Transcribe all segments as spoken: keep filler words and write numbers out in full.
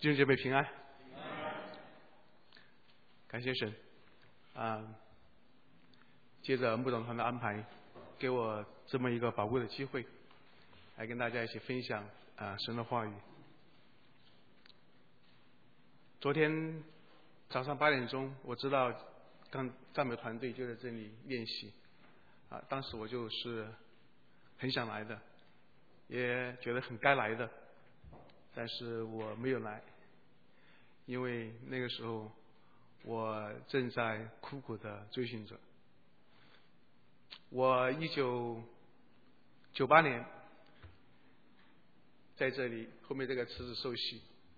弟兄姐妹平安，感谢神啊！借着牧长团的安排，给我这么一个宝贵的机会，来跟大家一起分享啊神的话语。昨天早上八点钟，我知道刚赞美团队就在这里练习啊，当时我就是很想来的，也觉得很该来的，但是我没有来。因为那个时候我正在苦苦的追寻着。我一九九八年在这里，后面这个词是受洗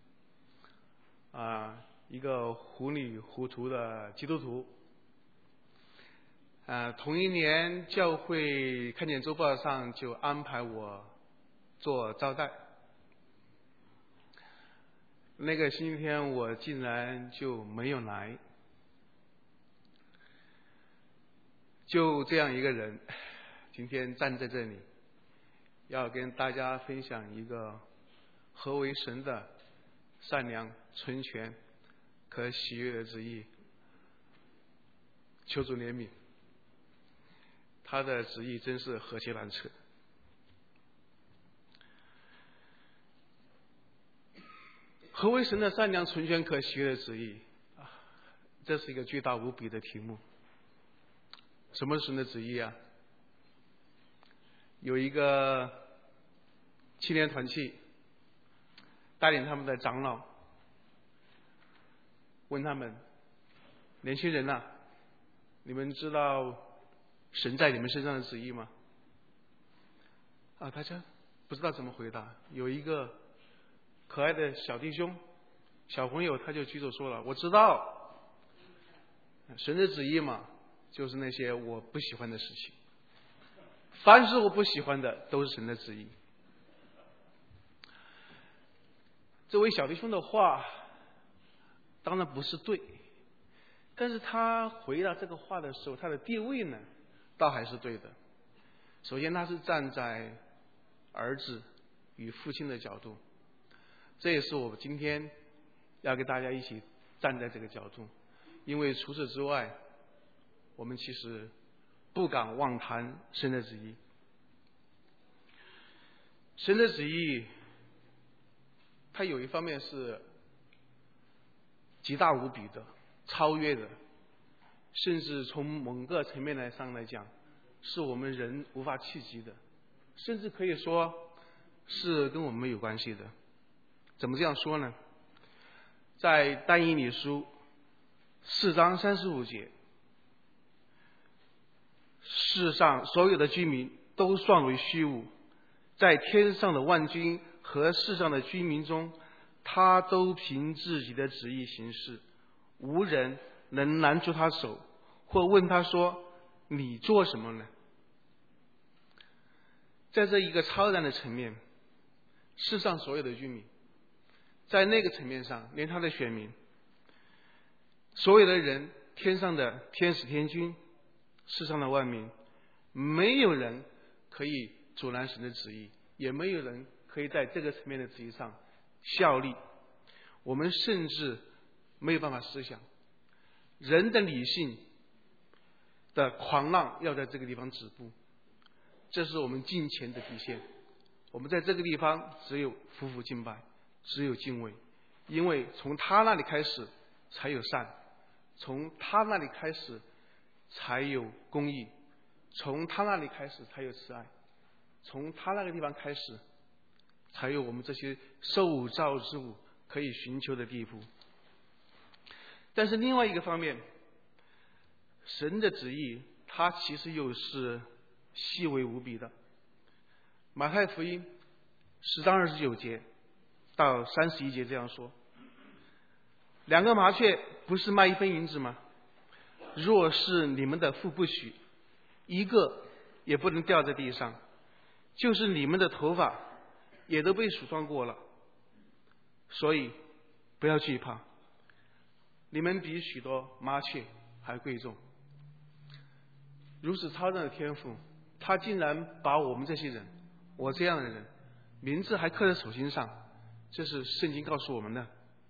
啊，一个糊里糊涂的基督徒啊。同一年，教会看见周报上就安排我做招待。那个星期天我竟然就没有来，就这样一个人，今天站在这里，要跟大家分享一个何为神的善良、纯全、可喜悦的旨意。求主怜悯，他的旨意真是何其难测。何为神的善良、纯全、可喜悦的旨意啊？这是一个巨大无比的题目。什么是神的旨意啊？有一个青年团契带领他们的长老问他们：年轻人啊，你们知道神在你们身上的旨意吗？啊，大家不知道怎么回答。有一个可爱的小弟兄、小朋友，他就举手说了：“我知道，神的旨意嘛，就是那些我不喜欢的事情。凡是我不喜欢的，都是神的旨意。”这位小弟兄的话，当然不是对，但是他回答这个话的时候，他的地位呢，倒还是对的。首先，他是站在儿子与父亲的角度。这也是我们今天要跟大家一起站在这个角度，因为除此之外，我们其实不敢妄谈神的旨意。神的旨意，它有一方面是极大无比的、超越的，甚至从某个层面来上来讲，是我们人无法企及的，甚至可以说是跟我们没有关系的。怎么这样说呢？在但以理书四章三十五节，世上所有的居民都算为虚无，在天上的万军和世上的居民中，他都凭自己的旨意行事，无人能拦住他手，或问他说：“你做什么呢？”在这一个超然的层面，世上所有的居民，在那个层面上，连他的选民，所有的人，天上的天使天君，世上的万民，没有人可以阻拦神的旨意，也没有人可以在这个层面的旨意上效力。我们甚至没有办法思想，人的理性的狂浪要在这个地方止步，这是我们敬虔的底线。我们在这个地方只有夫妇敬拜，只有敬畏，因为从他那里开始才有善，从他那里开始才有公义，从他那里开始才有慈爱，从他那个地方开始才有我们这些受造之物可以寻求的地步。但是另外一个方面，神的旨意它其实又是细微无比的。马太福音十章二十九节到三十一节这样说：两个麻雀不是卖一分银子吗？若是你们的父不许，一个也不能掉在地上，就是你们的头发也都被数算过了。所以不要惧怕，你们比许多麻雀还贵重。如此超然的天赋，他竟然把我们这些人，我这样的人，名字还刻在手心上，这是圣经告诉我们的。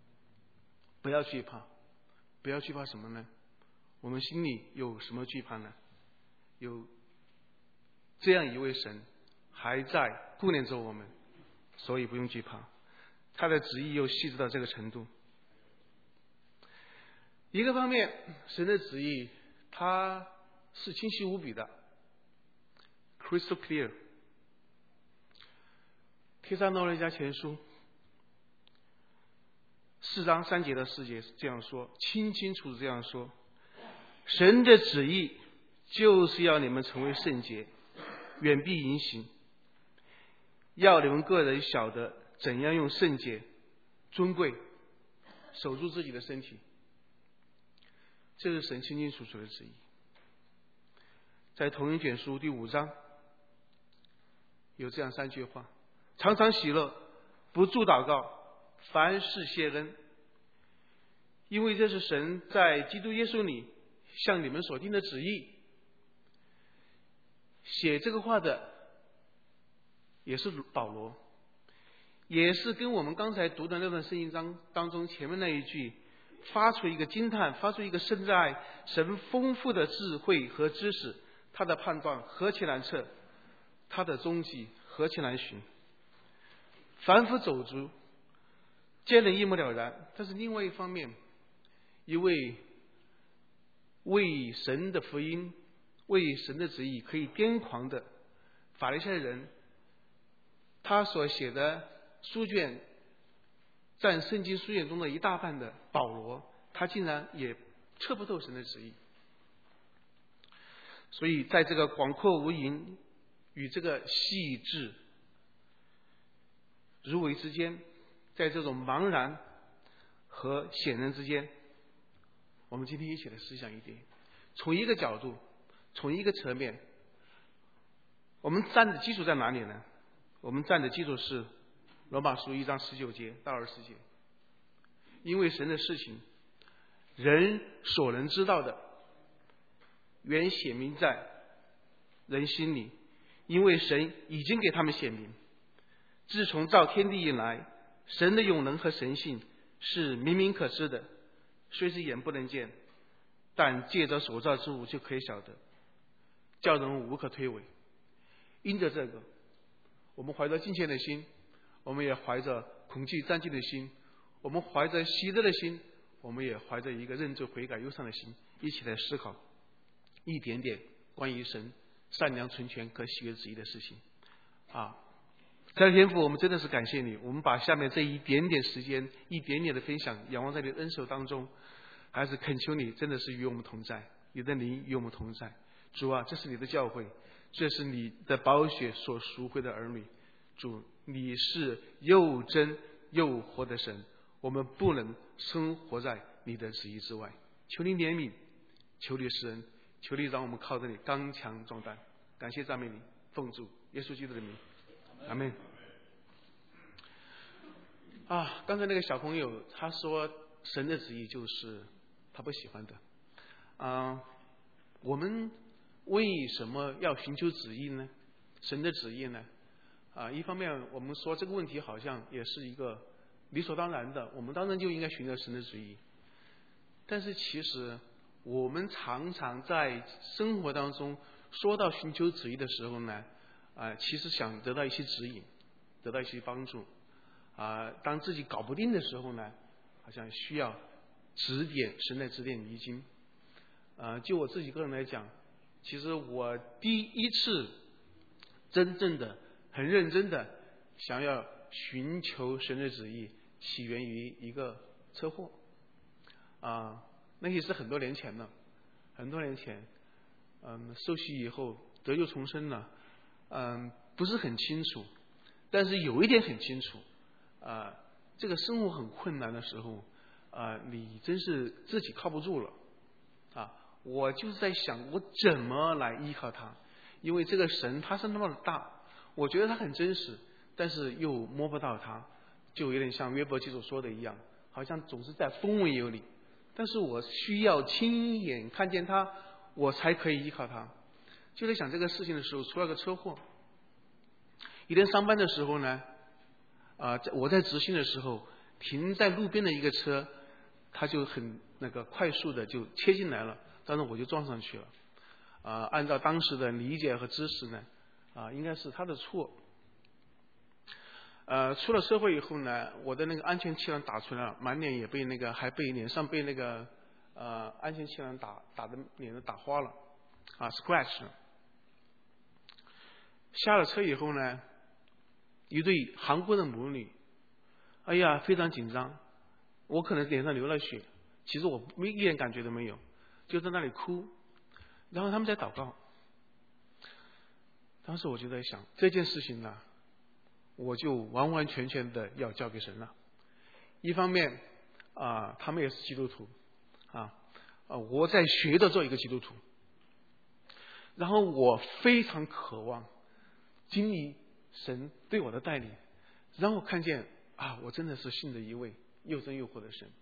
不要惧怕，不要惧怕什么呢？我们心里有什么惧怕呢？有这样一位神还在顾念着我们，所以不用惧怕。他的旨意又细致到这个程度。一个方面，神的旨意它是清晰无比的 crystal clear。 帖撒罗尼迦前书四章三节的四节这样说，清清楚楚这样说，神的旨意就是要你们成为圣洁，远避淫行，要你们个人晓得怎样用圣洁尊贵守住自己的身体。这是神清清楚楚的旨意。在同一卷书第五章有这样三句话：常常喜乐，不住祷告，凡事谢恩，因为这是神在基督耶稣里向你们所定的旨意。写这个话的也是保罗，也是跟我们刚才读的那段圣经章当中前面那一句发出一个惊叹，发出一个深在神丰富的智慧和知识，他的判断何其难测，他的踪迹何其难寻，凡夫走卒见人一目了然。但是另外一方面，一位为神的福音为神的旨意可以癫狂的法利赛人，他所写的书卷占圣经书卷中的一大半的保罗，他竟然也测不透神的旨意。所以在这个广阔无垠与这个细致如微之间，在这种茫然和显然之间，我们今天一起来思想一点，从一个角度，从一个层面，我们站的基础在哪里呢？我们站的基础是罗马书一章十九节到二十节。因为神的事情，人所能知道的，原显明在人心里，因为神已经给他们显明。自从造天地以来，神的永能和神性是明明可知的，虽是眼不能见，但借着所造之物就可以晓得，叫人无可推诿。因着这个，我们怀着敬虔的心，我们也怀着恐惧战兢的心，我们怀着喜乐的心，我们也怀着一个认罪悔改忧伤的心，一起来思考一点点关于神善良纯全可喜悦旨意的事情啊！在天父，我们真的是感谢你，我们把下面这一点点时间一点点的分享仰望在你的恩手当中，还是恳求你真的是与我们同在，你的灵与我们同在。主啊，这是你的教会，这是你的宝血所赎回的儿女。主，你是又真又活的神，我们不能生活在你的旨意之外。求你怜悯，求你施恩，求你让我们靠着你刚强壮胆。感谢赞美你，奉主耶稣基督的名，阿们。啊，刚才那个小朋友他说神的旨意就是他不喜欢的啊，我们为什么要寻求旨意呢？神的旨意呢？啊，一方面我们说这个问题好像也是一个理所当然的，我们当然就应该寻求神的旨意。但是其实我们常常在生活当中说到寻求旨意的时候呢，啊，其实想得到一些指引，得到一些帮助。啊，当自己搞不定的时候呢，好像需要指点，神来指点迷津。啊，就我自己个人来讲，其实我第一次真正的很认真的想要寻求神的旨意，起源于一个车祸。啊，那也是很多年前了，很多年前，嗯，受洗以后得救重生了，嗯，不是很清楚，但是有一点很清楚，啊，这个生活很困难的时候，啊，你真是自己靠不住了，啊，我就是在想我怎么来依靠他，因为这个神他是那么的大，我觉得他很真实，但是又摸不到他，就有点像约伯记所说的一样，好像总是在风闻有你，但是我需要亲眼看见他，我才可以依靠他。就在想这个事情的时候，出了个车祸。一天上班的时候呢，啊、呃，我在执行的时候，停在路边的一个车他就很那个快速的就切进来了，当然我就撞上去了。啊、呃，按照当时的理解和知识呢，啊、呃，应该是他的错。呃，出了社会以后呢，我的那个安全气囊打出来了，满脸也被那个还被脸上被那个呃安全气囊打打的脸都打花了，啊 ，scratch 了。下了车以后呢，一对韩国的母女，哎呀，非常紧张，我可能脸上流了血，其实我没一点感觉都没有，就在那里哭，然后他们在祷告。当时我就在想，这件事情呢，我就完完全全的要交给神了。一方面啊、呃，他们也是基督徒啊，啊，我在学着做一个基督徒，然后我非常渴望经历神对我的带领，让我看见啊，我真的是信的一位又真又活的神。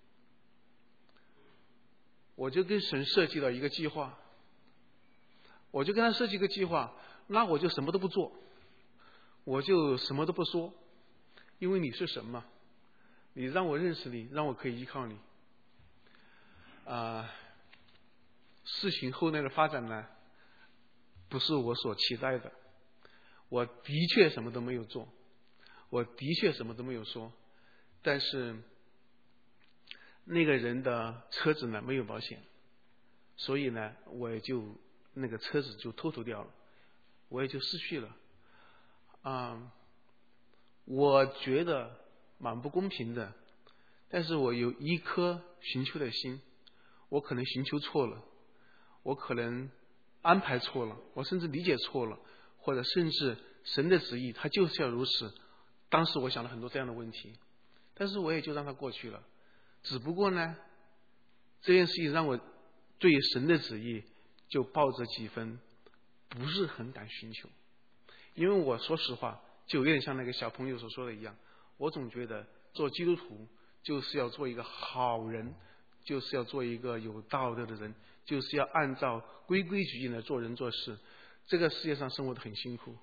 我就跟神设计了一个计划，我就跟他设计一个计划，那我就什么都不做，我就什么都不说，因为你是神嘛，你让我认识你，让我可以依靠你。啊、呃，事情后来的发展呢，不是我所期待的。我的确什么都没有做，我的确什么都没有说，但是那个人的车子呢没有保险，所以呢我也就那个车子就偷偷掉了，我也就失去了。啊、嗯，我觉得蛮不公平的，但是我有一颗寻求的心，我可能寻求错了，我可能安排错了，我甚至理解错了，或者甚至神的旨意他就是要如此。当时我想了很多这样的问题，但是我也就让它过去了。只不过呢，这件事情让我对神的旨意就抱着几分不是很敢寻求，因为我说实话就有点像那个小朋友所说的一样，我总觉得做基督徒就是要做一个好人，就是要做一个有道德的人，就是要按照规规矩矩的做人做事。这个世界上生活得很辛苦，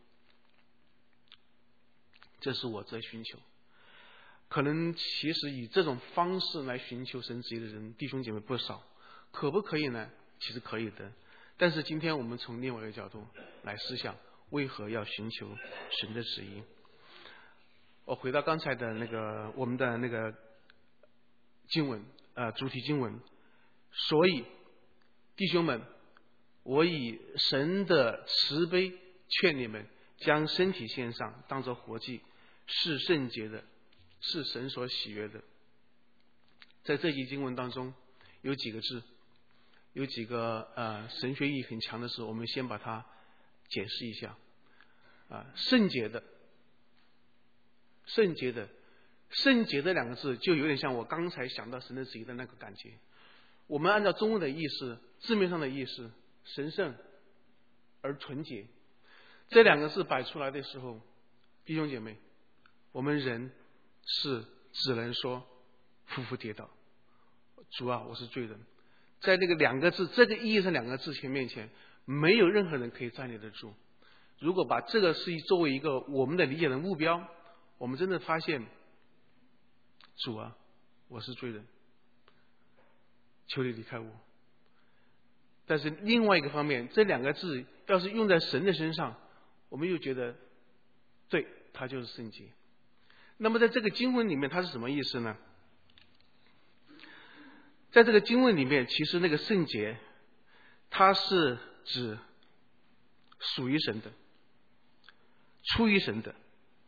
这是我在寻求。可能其实以这种方式来寻求神旨意的人，弟兄姐妹不少，可不可以呢？其实可以的。但是今天我们从另外一个角度来思想，为何要寻求神的旨意？我回到刚才的那个我们的那个经文，呃，主题经文。所以弟兄们，我以神的慈悲劝你们，将身体献上，当作活祭，是圣洁的，是神所喜悦的。在这节经文当中有几个字，有几个呃神学意义很强的事，我们先把它解释一下。啊、呃，圣洁的，圣洁的，圣洁的两个字就有点像我刚才想到神的旨意的那个感觉。我们按照中文的意思，字面上的意思，神圣而纯洁，这两个字摆出来的时候，弟兄姐妹，我们人是只能说匍匐跌倒，主啊，我是罪人。在这个两个字，这个意义上两个字前面前，没有任何人可以站立得住。如果把这个事作为一个我们的理解的目标，我们真的发现，主啊，我是罪人，求你离开我。但是另外一个方面，这两个字要是用在神的身上，我们又觉得，对，他就是圣洁。那么在这个经文里面，它是什么意思呢？在这个经文里面，其实那个圣洁，它是指属于神的，出于神的。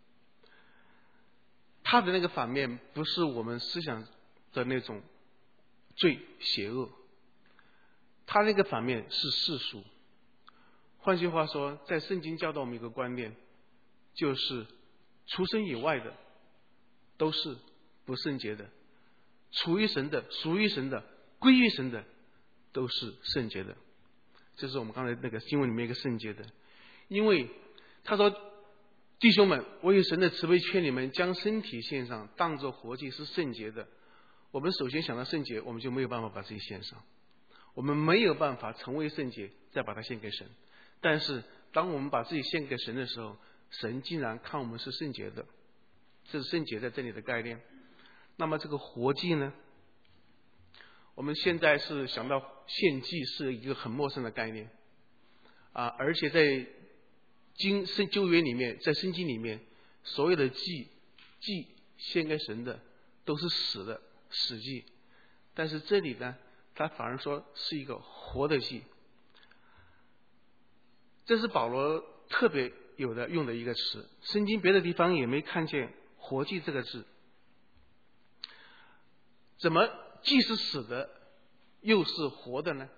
它的那个反面不是我们思想的那种罪邪恶，它那个反面是世俗。换句话说，在圣经教导我们一个观念，就是出生以外的都是不圣洁的，处于神的、属于神的、归于神的都是圣洁的。这是我们刚才那个经文里面一个圣洁的。因为他说，弟兄们，我以神的慈悲劝你们，将身体献上，当作活祭，是圣洁的。我们首先想到圣洁，我们就没有办法把自己献上，我们没有办法成为圣洁再把它献给神。但是当我们把自己献给神的时候，神竟然看我们是圣洁的，这是圣洁在这里的概念。那么这个活祭呢， 我们现在是想到献祭是一个很陌生的概念啊，而且在经圣旧约里面，在圣经里面，所有的祭祭献给神的都是死的死祭，但是这里呢，他反而说是一个活的祭。这是保罗特别有的用的一个词，圣经别的地方也没看见活祭这个字。怎么既是死的又是活的呢？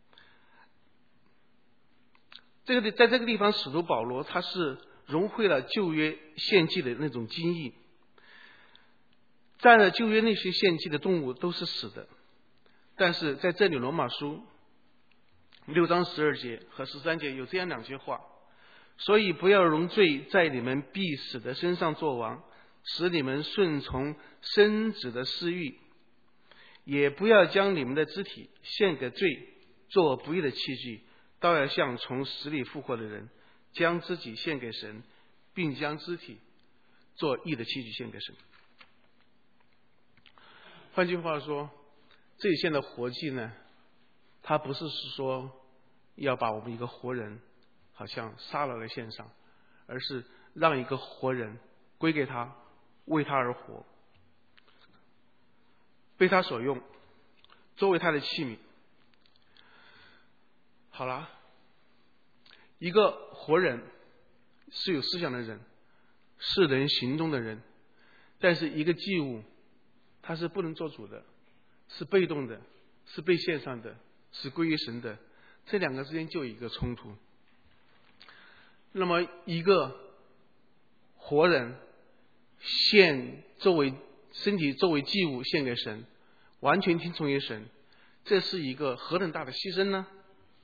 这个在这个地方，使徒保罗他是融汇了旧约献祭的那种精义。在了旧约那些献祭的动物都是死的，但是在这里罗马书六章十二节和十三节有这样两句话：所以不要容罪在你们必死的身上作王，使你们顺从生子的私欲，也不要将你们的肢体献给罪，做不义的器具，倒要像从死里复活的人，将自己献给神，并将肢体做义的器具献给神。换句话说，这里献的活祭呢，它不是说要把我们一个活人好像杀了来献上，而是让一个活人归给他，为他而活，被他所用，作为他的器皿。好了，一个活人是有思想的人，是人行动的人，但是一个祭物它是不能做主的，是被动的，是被献上的，是归于神的，这两个之间就有一个冲突。那么一个活人献作为身体作为祭物献给神，完全听从于神，这是一个何等大的牺牲呢？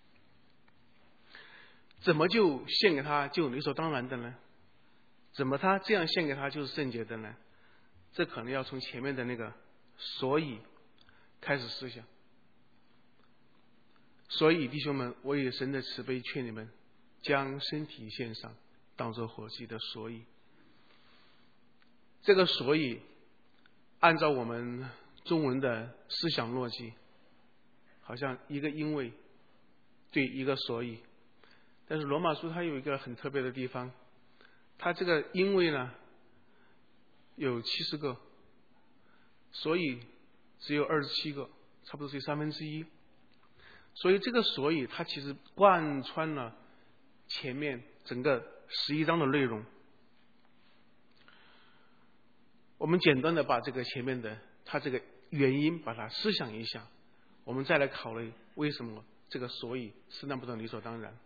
怎么就献给他就理所当然的呢？怎么他这样献给他就是圣洁的呢？这可能要从前面的那个所以开始思想。所以弟兄们，我以神的慈悲劝你们，将身体献上，当作活祭的所以。这个所以按照我们中文的思想逻辑，好像一个因为对一个所以，但是罗马书它有一个很特别的地方，它这个因为呢有七十个，所以只有二十七个，差不多是三分之一。所以这个所以它其实贯穿了前面整个十一章的内容。我们简单的把这个前面的它这个原因把它思想一下，我们再来考虑为什么这个所以是那么的理所当然。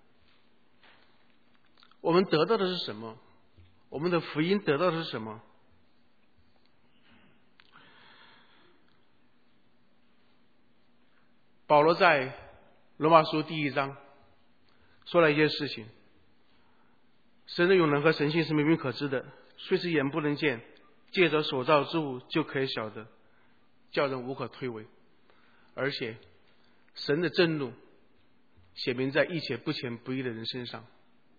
我们得到的是什么？我们的福音得到的是什么？保罗在罗马书第一章说了一件事情：神的永能和神性是明明可知的，虽是眼不能见，借着所造之物就可以晓得，叫人无可推诿。而且神的震怒显明在一切不虔不义的人身上。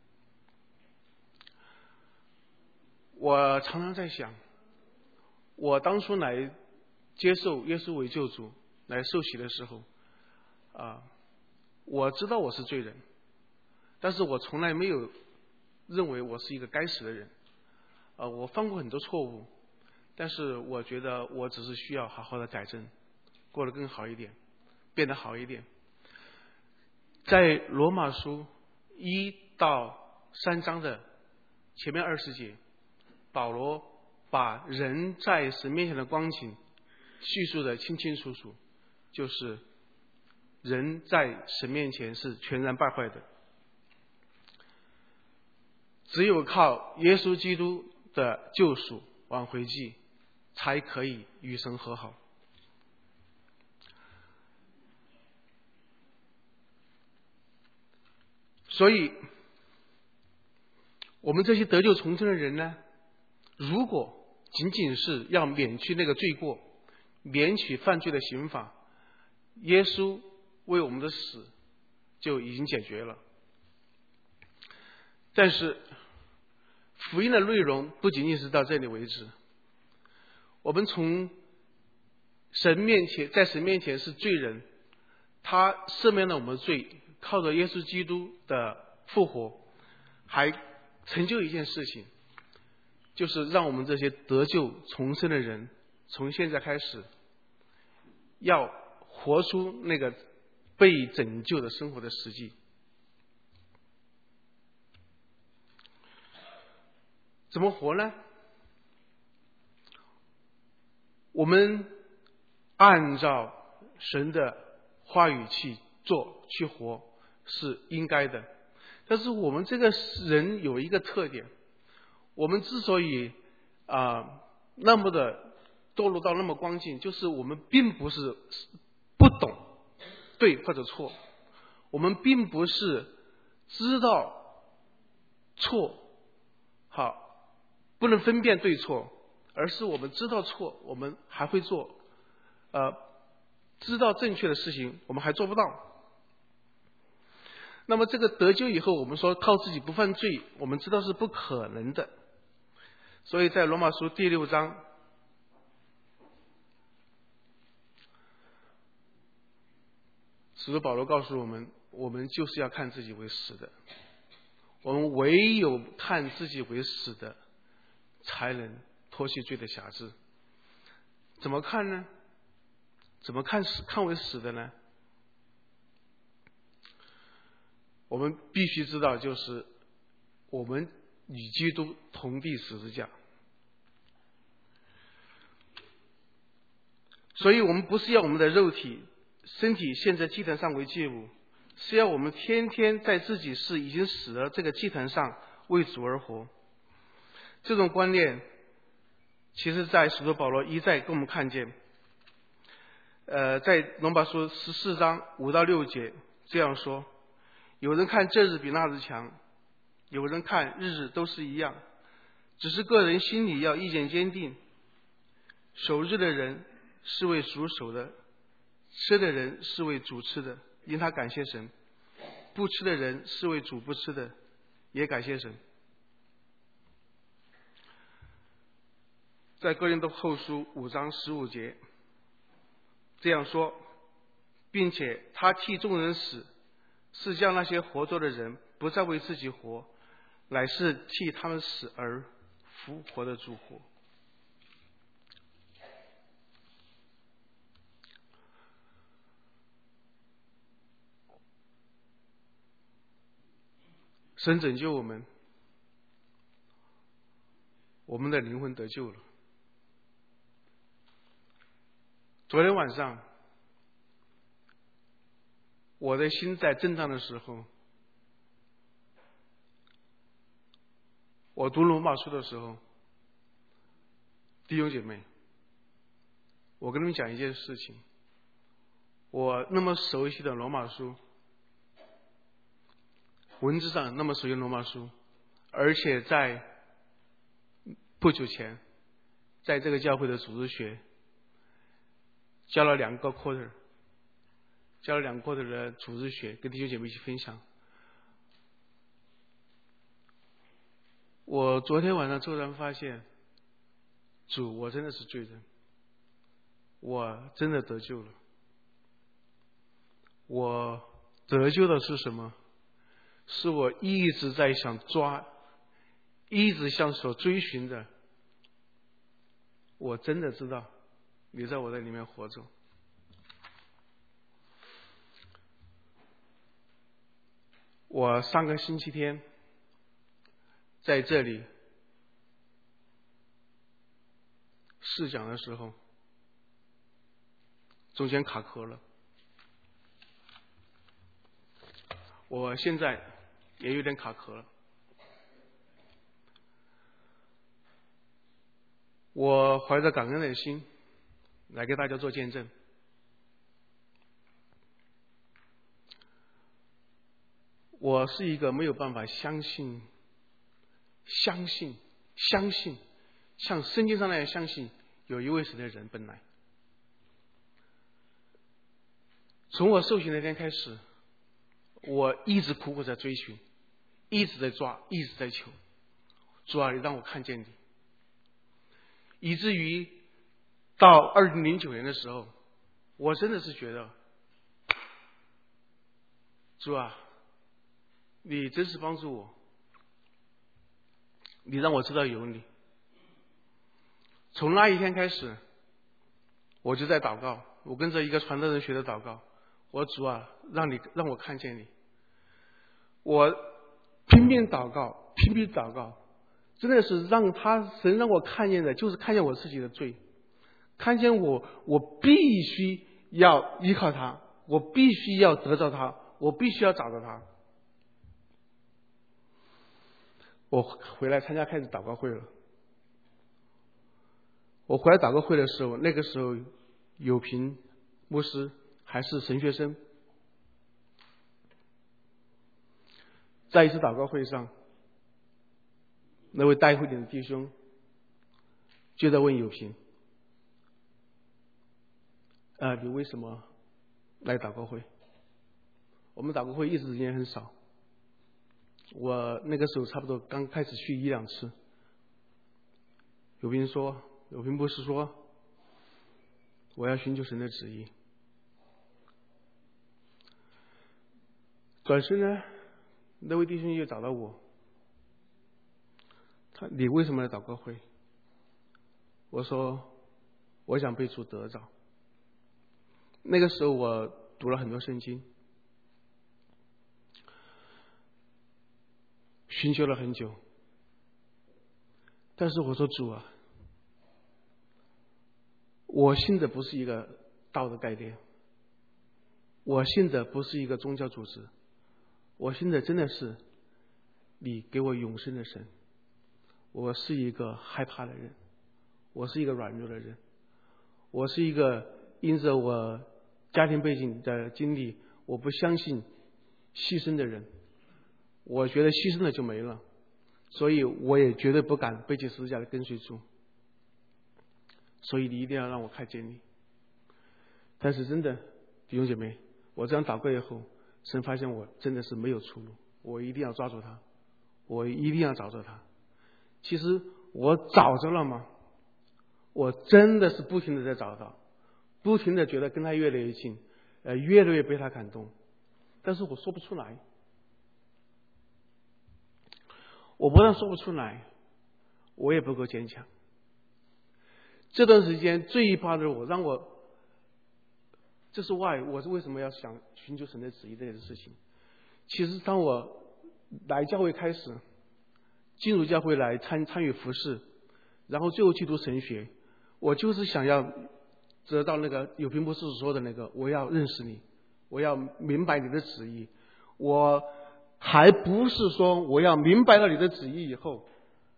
我常常在想，我当初来接受耶稣为救主来受洗的时候啊，我知道我是罪人，但是我从来没有认为我是一个该死的人。啊，我犯过很多错误，但是我觉得我只是需要好好的改正，过得更好一点，变得好一点。在罗马书一到三章的前面二十节，保罗把人在神面前的光景叙述得清清楚楚，就是人在神面前是全然败坏的，只有靠耶稣基督的救赎挽回祭才可以与神和好。所以我们这些得救重生的人呢，如果仅仅是要免去那个罪过，免去犯罪的刑罚，耶稣为我们的死就已经解决了。但是福音的内容不仅仅是到这里为止，我们从神面前，在神面前是罪人，他赦免了我们的罪，靠着耶稣基督的复活，还成就一件事情，就是让我们这些得救重生的人，从现在开始，要活出那个被拯救的生活的实际。怎么活呢？我们按照神的话语去做去活是应该的，但是我们这个人有一个特点，我们之所以啊、呃、那么的堕落到那么光景，就是我们并不是不懂对或者错，我们并不是知道错好不能分辨对错，而是我们知道错我们还会做，呃，知道正确的事情我们还做不到。那么这个得救以后，我们说靠自己不犯罪，我们知道是不可能的。所以在罗马书第六章，使徒保罗告诉我们，我们就是要看自己为死的，我们唯有看自己为死的，才能脱去罪的辖制。怎么看呢？怎么看死看为死的呢？我们必须知道，就是我们与基督同地十字架。所以我们不是要我们的肉体身体献在祭坛上为祭物，是要我们天天在自己是已经死了这个祭坛上为主而活。这种观念其实在使徒保罗一再给我们看见，呃，在罗马书十四章五到六节这样说：有人看这日比那日强，有人看日日都是一样，只是个人心里要意见坚定。守日的人是为主守的，吃的人是为主吃的，因他感谢神；不吃的人是为主不吃的，也感谢神。在哥林多后书五章十五节这样说，并且他替众人死，是叫那些活着的人不再为自己活，乃是替他们死而复活的主活。神拯救我们，我们的灵魂得救了。昨天晚上我的心在震荡的时候，我读罗马书的时候，弟兄姐妹，我跟你们讲一件事情，我那么熟悉的罗马书，文字上那么熟悉的罗马书，而且在不久前在这个教会的组织学教了两个 quarter， 教了两个 quarter 的组织学，跟弟兄姐妹一起分享。我昨天晚上突然发现，主，我真的是罪人，我真的得救了。我得救的是什么？是我一直在想抓，一直想所追寻的。我真的知道你在我的里面活着。我上个星期天在这里试讲的时候，中间卡壳了。我现在也有点卡壳了。我怀着感恩的心来给大家做见证。我是一个没有办法相信、相信、相信，像圣经上那样相信有一位神的人本来。从我受洗那天开始，我一直苦苦在追寻，一直在抓，一直在求。主啊，你让我看见你。以至于到二零零九年的时候，我真的是觉得，主啊，你真是帮助我，你让我知道有你。从那一天开始，我就在祷告，我跟着一个传道人学的祷告。我主啊，让你让我看见你。我拼命祷告，拼命祷告，真的是让他神让我看见的，就是看见我自己的罪，看见我我必须要依靠他，我必须要得到他，我必须要找到他。我回来参加开始祷告会了。我回来祷告会的时候，那个时候有平牧师还是神学生。在一次祷告会上，那位带会领的弟兄就在问有平，啊、呃，你为什么来祷告会？我们祷告会一直时间很少，我那个时候差不多刚开始去一两次。有平说，有平牧师说，我要寻求神的旨意。转身呢，那位弟兄又找到我，他你为什么来祷告会？我说我想被主得着。那个时候我读了很多圣经，寻求了很久，但是我说主啊，我信的不是一个道的概念，我信的不是一个宗教组织，我信的真的是你给我永生的神。我是一个害怕的人，我是一个软弱的人，我是一个因着我家庭背景的经历，我不相信牺牲的人，我觉得牺牲了就没了，所以我也绝对不敢背起十字架的跟随主。所以你一定要让我看见你。但是真的弟兄姐妹，我这样祷告以后，神发现我真的是没有出路，我一定要抓住他，我一定要找着他。其实我找着了吗？我真的是不停的在找到，不停的觉得跟他越来越近，呃，越来越被他感动，但是我说不出来。我不但说不出来，我也不够坚强。这段时间最怕的我，让我，这是 why 我是为什么要想寻求神的旨意这件事情。其实当我来教会开始，进入教会来参参与服事，然后最后去读神学，我就是想要得到那个有平牧师所说的那个，我要认识你，我要明白你的旨意。我还不是说我要明白了你的旨意以后，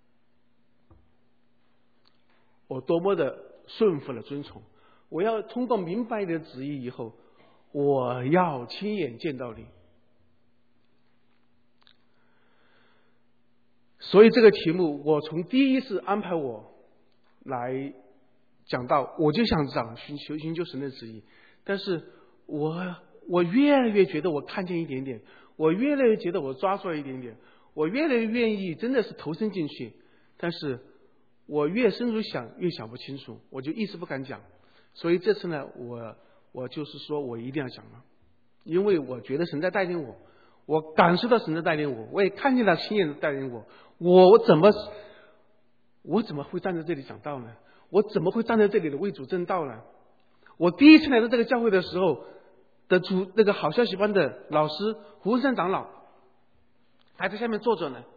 我多么的顺服了遵从，我要通过明白你的旨意以后，我要亲眼见到你。所以这个题目我从第一次安排我来讲到，我就想讲寻求寻求神的旨意，但是我我越来越觉得我看见一点点，我越来越觉得我抓住了一点点，我越来越愿意真的是投身进去，但是我越深入想越想不清楚，我就一直不敢讲。所以这次呢，我我就是说我一定要讲了，因为我觉得神在带领我，我感受到神在带领我，我也看见他亲眼的带领我，我怎么我怎么会站在这里讲道呢？我怎么会站在这里的为主正道呢？我第一次来到这个教会的时候的主那个好消息班的老师胡文山长老还在下面坐着呢。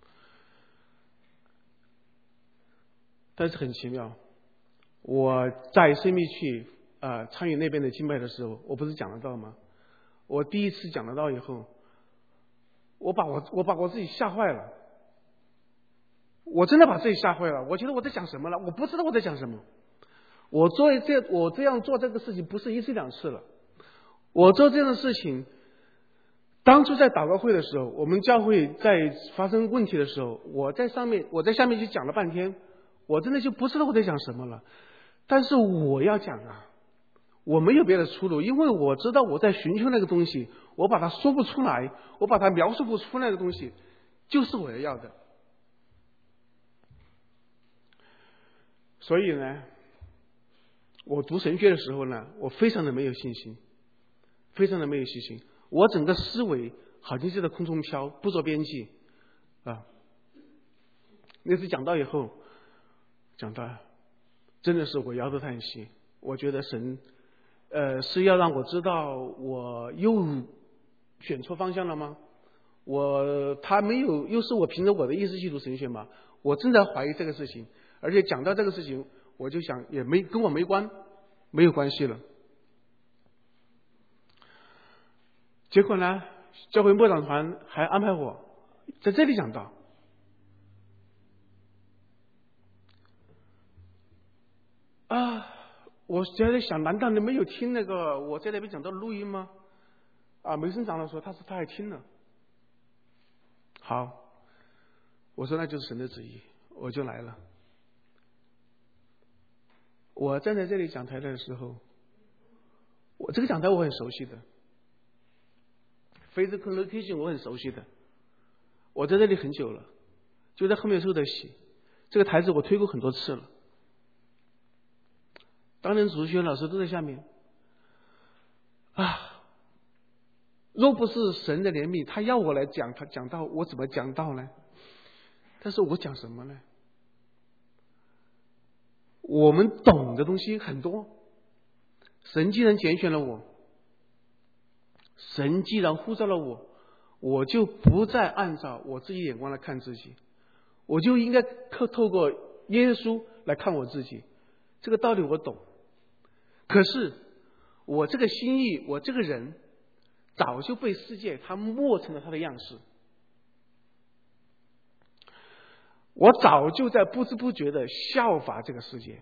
但是很奇妙，我在生命区呃参与那边的敬拜的时候，我不是讲了道吗？我第一次讲了道以后，我把我我把我自己吓坏了，我真的把自己吓坏了。我觉得我在讲什么了？我不知道我在讲什么。我做这我这样做这个事情不是一次两次了。我做这样的事情，当初在祷告会的时候，我们教会在发生问题的时候，我在上面我在下面就讲了半天，我真的就不知道我在讲什么了。但是我要讲啊，我没有别的出路，因为我知道我在寻求那个东西，我把它说不出来，我把它描述不出来的东西，就是我要的。所以呢， 我读神学的时候呢，我非常的没有信心，非常的没有信心。我整个思维好像就在空中飘，不着边际啊。那次讲到以后，讲到真的是我摇头叹息。我觉得神，呃，是要让我知道我又选错方向了吗？我他没有，又是我凭着我的意识去读神学吗？我正在怀疑这个事情，而且讲到这个事情，我就想也没跟我没关，没有关系了。结果呢，教会默长团还安排我在这里讲道。啊，我现在想，难道你没有听那个我在那边讲到录音吗？啊，梅生长老说他说他还听了。好，我说那就是神的旨意，我就来了。我站在这里讲台的时候，我这个讲台我很熟悉的 ，physical location 我很熟悉的，我在这里很久了，就在后面受的洗。这个台子我推过很多次了。当年主学老师都在下面啊，若不是神的怜悯，他要我来讲，他讲道，我怎么讲道呢？但是我讲什么呢？我们懂的东西很多，神既然拣选了我，神既然呼召了我，我就不再按照我自己眼光来看自己，我就应该透透过耶稣来看我自己。这个道理我懂。可是我这个心意，我这个人早就被世界他磨成了他的样式，我早就在不知不觉的效法这个世界。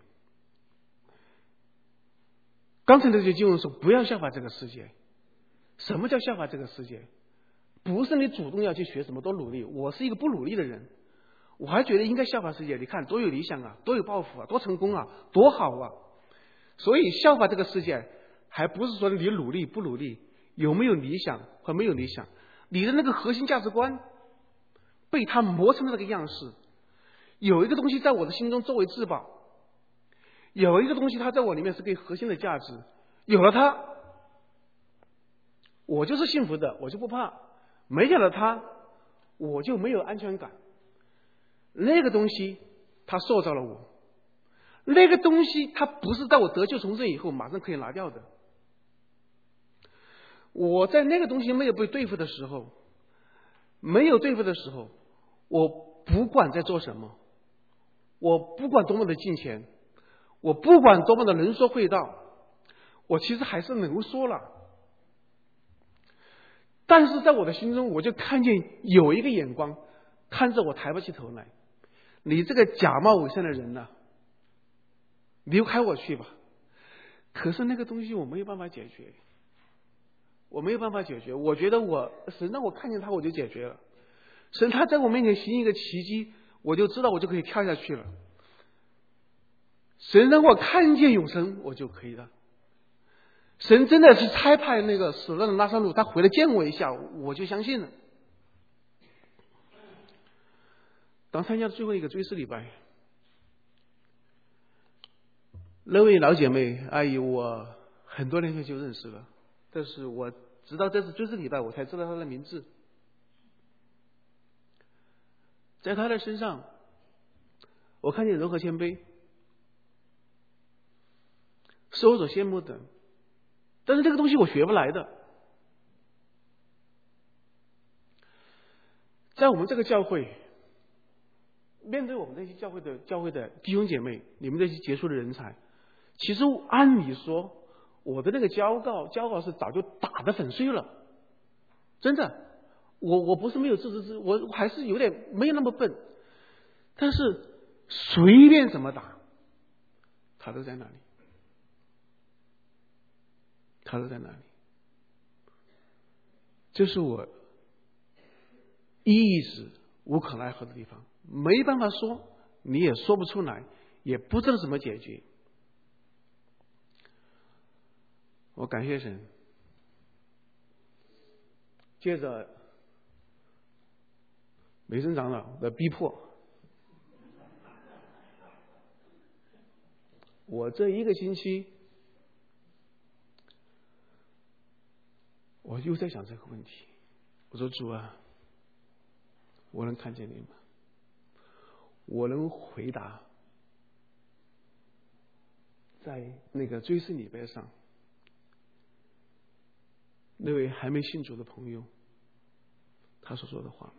刚才那句经文说不要效法这个世界。什么叫效法这个世界？不是你主动要去学什么多努力，我是一个不努力的人，我还觉得应该效法世界。你看多有理想啊，多有抱负啊，多成功啊，多好啊。所以效法这个世界还不是说你努力不努力，有没有理想和没有理想，你的那个核心价值观被他磨成了那个样式。有一个东西在我的心中作为至宝，有一个东西它在我里面是个核心的价值，有了它我就是幸福的，我就不怕。没有了它我就没有安全感。那个东西它塑造了我，那个东西它不是在我得救重生以后马上可以拿掉的。我在那个东西没有被对付的时候，没有对付的时候，我不管在做什么，我不管多么的金钱，我不管多么的能说会道，我其实还是能说了。但是在我的心中，我就看见有一个眼光看着我抬不起头来，你这个假冒伪善的人呢、啊，离开我去吧。可是那个东西我没有办法解决，我没有办法解决。我觉得我神让我看见他我就解决了，神他在我面前行一个奇迹，我就知道我就可以跳下去了。神让我看见永生我就可以了。神真的是差派那个死了的拉撒路他回来见我一下，我就相信了。当参加最后一个追思礼拜，那位老姐妹阿姨我很多年前就认识了，但是我直到这次追思礼拜我才知道她的名字。在她的身上我看见柔和谦卑，是我所羡慕的。但是这个东西我学不来的。在我们这个教会，面对我们这些教会的教会的弟兄姐妹，你们这些杰出的人才，其实按理说我的那个交告交告是早就打得粉碎了，真的，我我不是没有自知之，我还是有点没有那么笨，但是随便怎么打，他都在那里，他都在那里。这是我一直无可奈何的地方，没办法说，你也说不出来，也不知道怎么解决。我感谢神，借着梅生长老的逼迫， 我这一个星期，我又在想这个问题。我说主啊，我能看见你吗？我能回答在那个追思礼拜上那位还没信主的朋友他所说的话吗？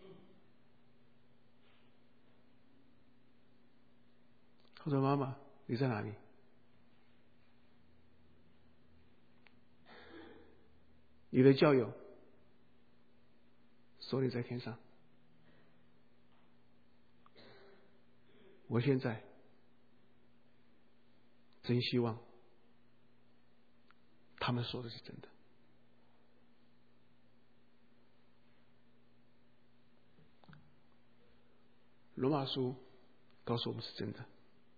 他说妈妈你在哪里？你的教友说你在天上。我现在真希望他们说的是真的。罗马书告诉我们是真的。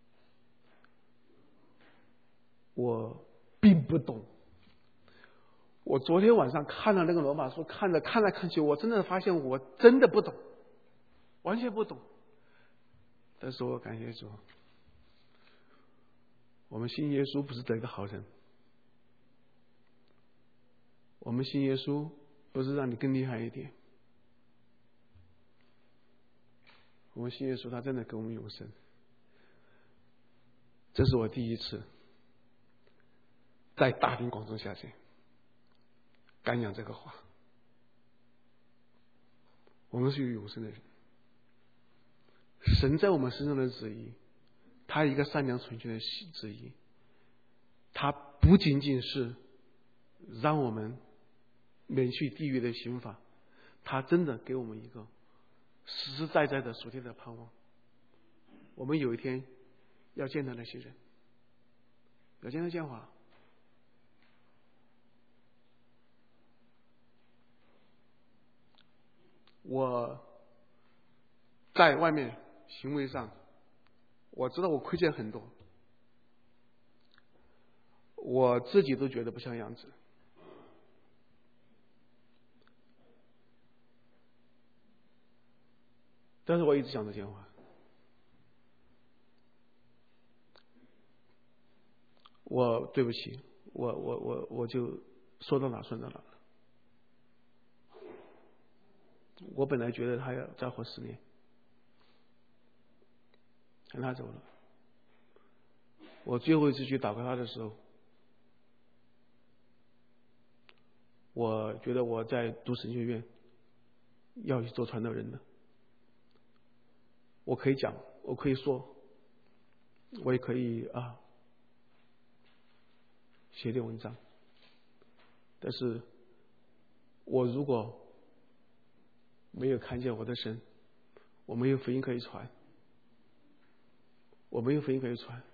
我并不懂，我昨天晚上看了那个罗马书，看着看来看去，我真的发现我真的不懂，完全不懂。但是我感谢主，我们信耶稣不是得个好人，我们信耶稣不是让你更厉害一点，我们信耶稣他真的给我们永生。这是我第一次在大庭广众下去敢讲这个话。我们是有永生的人，神在我们身上的旨意，他一个善良纯全的旨意，他不仅仅是让我们免去地狱的刑罚，他真的给我们一个实实在在的属天的盼望。我们有一天要见到那些人，要见到建华。我在外面行为上，我知道我亏欠很多，我自己都觉得不像样子。但是我一直想着建华，我对不起，我我我我就说到哪算到哪了。我本来觉得他要再活十年，看他走了。我最后一次去祷告他的时候，我觉得我在读神学院要去做传道人的，我可以讲，我可以说，我也可以啊写点文章，但是我如果没有看见我的神，我没有福音可以传，我没有福音可以传。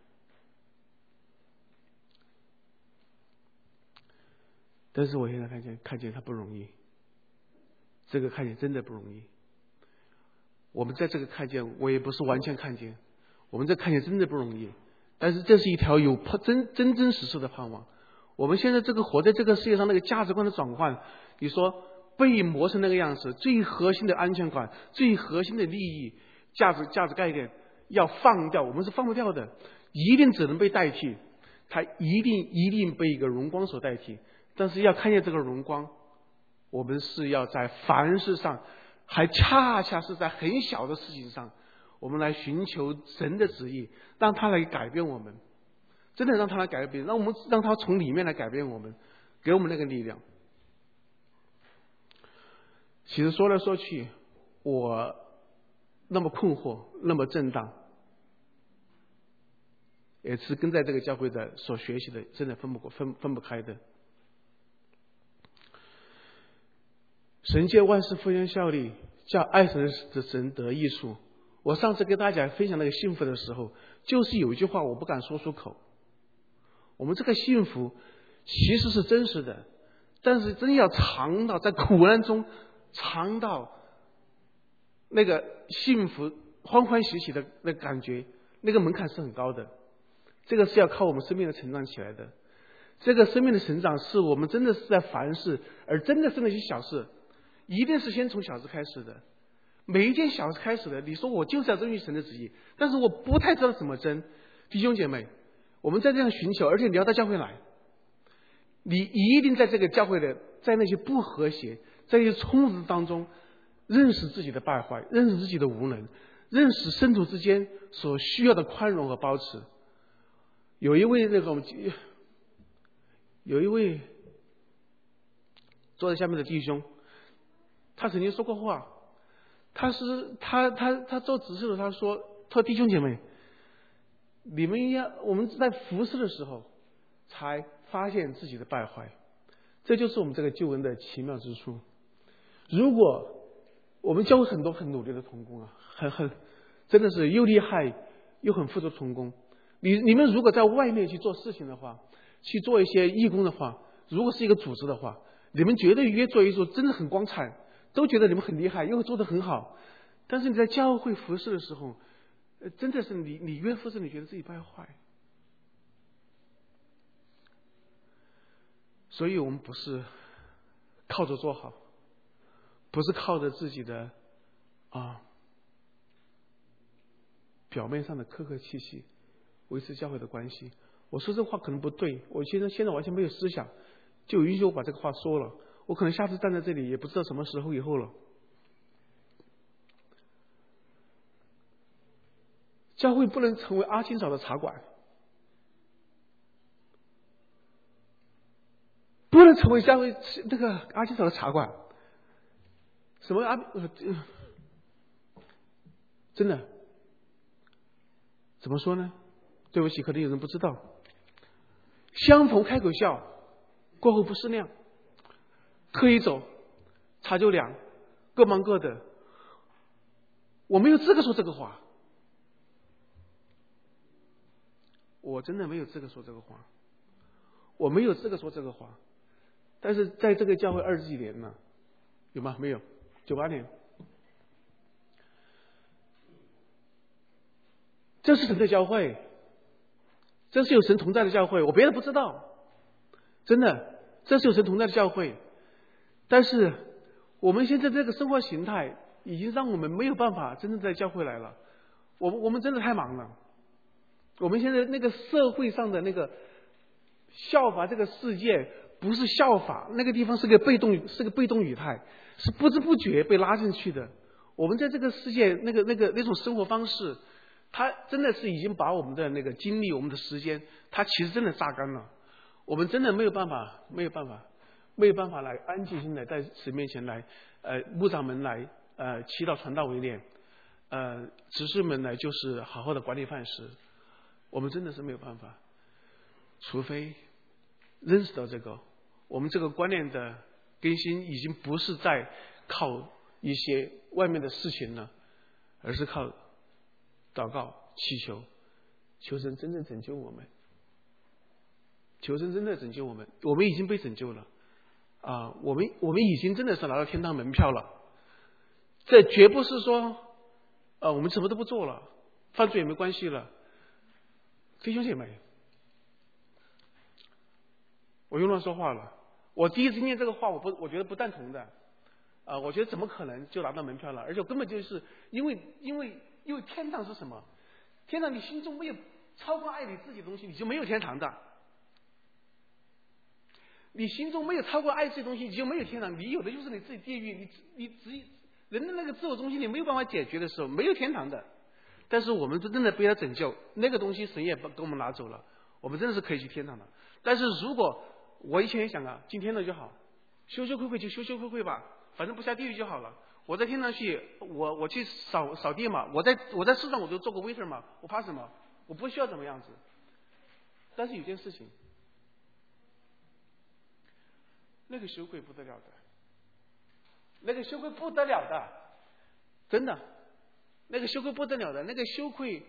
但是我现在看见，看见他不容易，这个看见真的不容易。我们在这个看见，我也不是完全看见，我们这看见真的不容易。但是这是一条有真真真实实的盼望。我们现在这个活在这个世界上，那个价值观的转换，你说被磨成那个样子，最核心的安全感，最核心的利益、价值价值概念要放掉，我们是放不掉的，一定只能被代替，它一定一定被一个荣光所代替。但是要看见这个荣光，我们是要在凡事上，还恰恰是在很小的事情上，我们来寻求神的旨意，让他来改变我们，真的让他来改变，让我们让他从里面来改变我们，给我们那个力量。其实说来说去，我那么困惑，那么震荡，也是跟在这个教会的所学习的，真的分不分分不开的。神借万事互相效力，叫爱神的神得益处。我上次跟大家分享那个幸福的时候，就是有一句话我不敢说出口。我们这个幸福其实是真实的，但是真要尝到在苦难中尝到那个幸福欢欢喜喜的那个感觉，那个门槛是很高的。这个是要靠我们生命的成长起来的。这个生命的成长是我们真的是在凡事，而真的是那些小事，一定是先从小事开始的。每一件小事开始的，你说我就是要遵循神的旨意，但是我不太知道怎么争。弟兄姐妹， 我们在这样寻求，而且你要到教会来，你一定在这个教会的，在那些不和谐，在一些冲突当中，认识自己的败坏，认识自己的无能，认识圣徒之间所需要的宽容和保持。有一位那个有一位坐在下面的弟兄，他曾经说过话，他是他他他做执事的，他说：“他说弟兄姐妹，你们要我们在服侍的时候，才发现自己的败坏，这就是我们这个救恩的奇妙之处。如果我们教会很多很努力的同工啊，很很真的是又厉害又很负责同工。你你们如果在外面去做事情的话，去做一些义工的话，如果是一个组织的话，你们绝对越做越做，真的很光彩，都觉得你们很厉害，又做得很好。但是你在教会服侍的时候，真的是你你越服侍，你觉得自己败坏。所以我们不是靠着做好，不是靠着自己的啊表面上的客客气气维持教会的关系。我说这话可能不对，我现在现在完全没有思想，就允许我把这个话说了。我可能下次站在这里也不知道什么时候以后了。教会不能成为阿清嫂的茶馆，不能成为教会那个阿清嫂的茶馆。什么阿呃真的怎么说呢？对不起，可能有人不知道。相逢开口笑，过后不思量。客一走，茶就凉，各忙各的。我没有资格说这个话，我真的没有资格说这个话，我没有资格说这个话。但是在这个教会二十几年了，有吗？没有，九八年。这是神的教会，这是有神同在的教会，我别的不知道，真的，这是有神同在的教会。但是我们现在这个生活形态已经让我们没有办法真正在教会来了。我们我们真的太忙了。我们现在那个社会上的那个效法这个世界，不是效法，那个地方是个被动，是个被动语态，是不知不觉被拉进去的。我们在这个世界那个那个那种生活方式，它真的是已经把我们的那个精力、我们的时间，它其实真的榨干了。我们真的没有办法，没有办法，没有办法来安静心来在神面前来，呃，牧长们来，呃，祈祷传道为念，呃，执事们来就是好好的管理饭食。我们真的是没有办法，除非认识到这个，我们这个观念的更新已经不是在靠一些外面的事情了，而是靠祷告、祈求，求神真正拯救我们，求神真的拯救我们。我们已经被拯救了啊！我们我们已经真的是拿到天堂门票了。这绝不是说，呃，我们什么都不做了，犯罪也没关系了。弟兄姐妹，我又乱说话了。我第一次念这个话，我不，我觉得不赞同的。啊、呃，我觉得怎么可能就拿到门票了？而且根本就是因为，因为，因为天堂是什么？天堂，你心中没有超过爱你自己的东西，你就没有天堂的。你心中没有超过爱自己的东西，你就没有天堂。你有的就是你自己地狱。你你只人的那个自我中心，你没有办法解决的时候，没有天堂的。但是我们真的被他拯救，那个东西神也给我们拿走了，我们真的是可以去天堂的。但是如果我以前也想啊，进天堂就好，羞羞愧愧就羞羞愧愧吧，反正不下地狱就好了。我在天堂去，我我去扫扫地嘛，我在我在世上我就做个 waiter 嘛，我怕什么？我不需要怎么样子。但是有件事情，那个羞愧不得了的，那个羞愧不得了的，真的。那个羞愧不得了的，那个羞愧，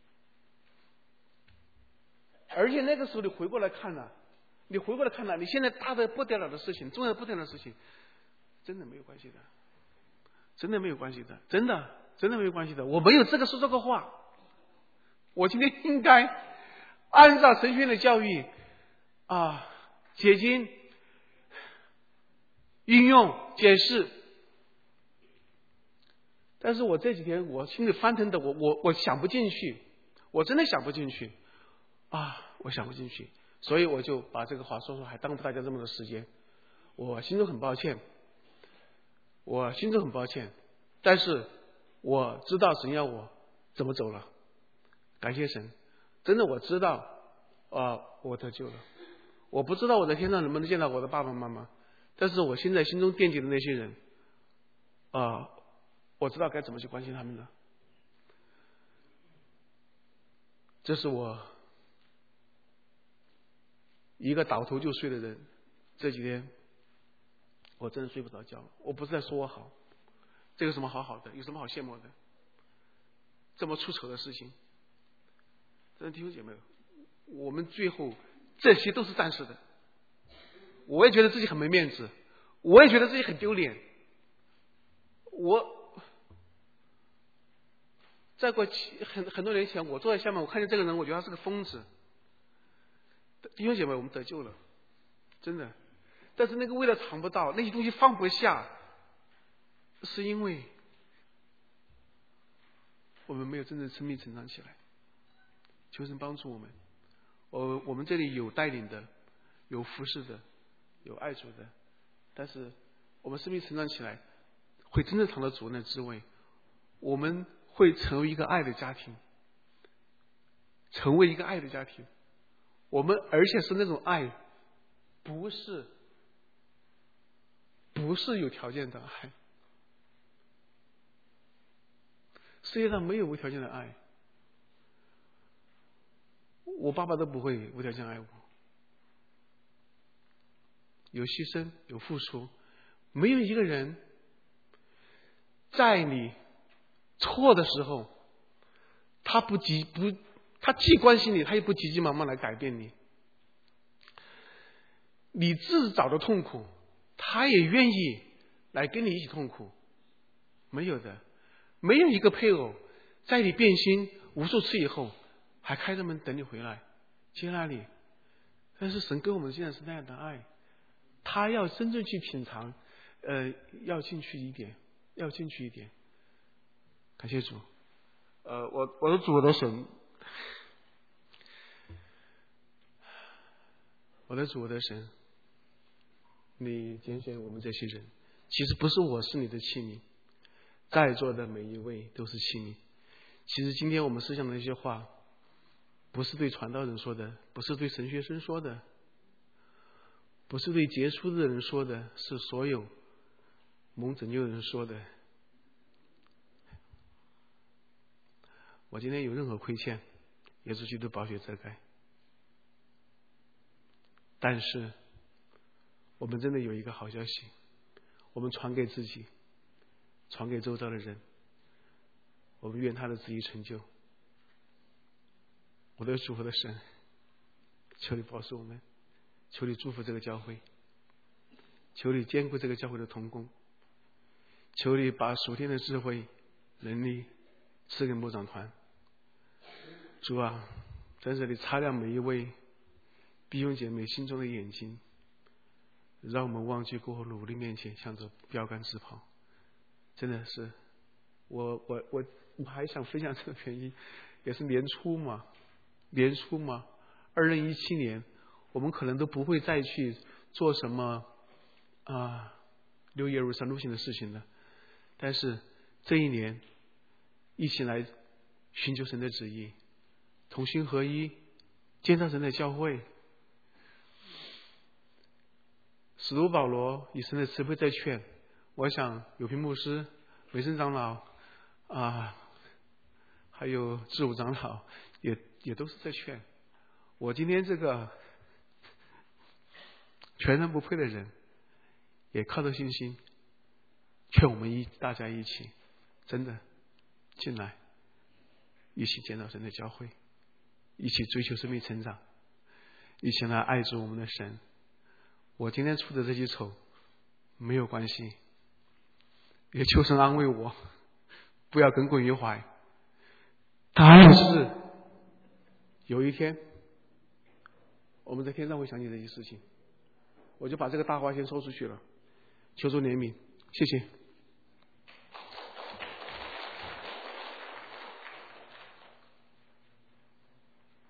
而且那个时候你回过来看了、啊，你回过来看了、啊，你现在大的不得了的事情，重要的不得了的事情，真的没有关系的，真的没有关系的，真的真的没有关系的。我没有资格说这个话，我今天应该按照神学院的教育啊，解经、应用、解释。但是我这几天我心里翻腾的，我我我想不进去，我真的想不进去啊！ 我想不进去，所以我就把这个话说说，还耽误大家这么多时间。我心中很抱歉，我心中很抱歉，但是我知道神要我怎么走了。感谢神，真的我知道啊，我得救了。我不知道我在天上能不能见到我的爸爸妈妈，但是我现在心中惦记的那些人啊，我知道该怎么去关心他们了。这是我一个倒头就睡的人，这几天我真的睡不着觉。我不是在说我好，这有什么好好的？有什么好羡慕的？这么出丑的事情，真的弟兄姐妹，我们最后这些都是暂时的。我也觉得自己很没面子，我也觉得自己很丢脸。我再过很很多年前，我坐在下面，我看见这个人，我觉得他是个疯子。弟兄姐妹，我们得救了，真的。但是那个味道尝不到，那些东西放不下，是因为我们没有真正生命成长起来。求神帮助我们。我我们这里有带领的，有服侍的，有爱主的，但是我们生命成长起来，会真正尝到主那滋味。我们会成为一个爱的家庭，成为一个爱的家庭。我们而且是那种爱，不是不是有条件的爱。世界上没有无条件的爱，我爸爸都不会无条件爱我。有牺牲，有付出，没有一个人在你错的时候，他不急不，他既关心你，他也不急急忙忙来改变你。你自找的痛苦，他也愿意来跟你一起痛苦。没有的，没有一个配偶在你变心无数次以后，还开着门等你回来接纳你。但是神给我们现在是那样的爱，他要真正去品尝，呃，要进去一点，要进去一点。感谢主，呃，我我的主我的神，我的主我的神，你拣选我们这些人，其实不是我是你的器皿，在座的每一位都是器皿。其实今天我们思想的那些话，不是对传道人说的，不是对神学生说的，不是对杰出的人说的，是所有蒙拯救的人说的。我今天有任何亏欠，耶稣基督宝血遮盖。但是我们真的有一个好消息，我们传给自己，传给周遭的人，我们愿他的旨意成就。我的主，我的神，求你保守我们，求你祝福这个教会，求你兼顾这个教会的同工，求你把属天的智慧能力赐给牧长团。主啊，在这里擦亮每一位弟兄姐妹心中的眼睛，让我们忘记过后，努力面前向着标杆直跑。真的是，我我我我还想分享这个原因，也是年初嘛，年初嘛，二零一七年，我们可能都不会再去做什么啊六耶路撒路行的事情了。但是这一年，一起来寻求神的旨意，同心合一，建造神的教会。使徒保罗以神的慈悲在劝，我想有平牧师、维生长老啊，还有志武长老也也都是在劝。我今天这个全然不配的人，也靠着信心劝我们一大家一起，真的进来，一起建造神的教会，一起追求生命成长，一起来爱主我们的神。我今天出的这些丑没有关系，也求神安慰我，不要耿耿于怀。但是有一天我们在天上会想起这些事情，我就把这个大话先说出去了，求主怜悯，谢谢。